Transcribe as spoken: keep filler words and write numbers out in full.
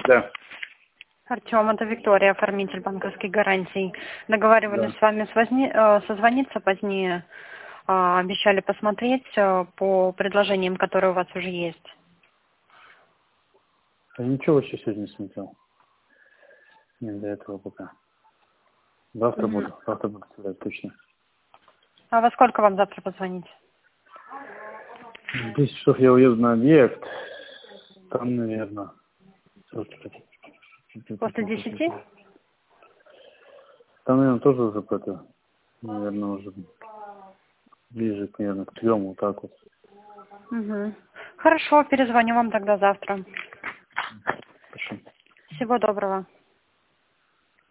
Да. Артем, это Виктория, оформитель банковских гарантий. Договаривались Да. с вами свозни- э, созвониться позднее. А, Обещали посмотреть э, по предложениям, которые у вас уже есть. Я ничего вообще сегодня не смотрел. Не до этого пока. Завтра Мгм. буду. Завтра буду смотреть точно. А во сколько вам завтра позвонить? В десять часов я уеду на объект. Там, наверное... После десяти? Там, наверное, тоже уже это, наверное, уже ближе, наверное, к трем, вот так вот. Угу. Хорошо, перезвоню вам тогда завтра. Хорошо. Всего доброго.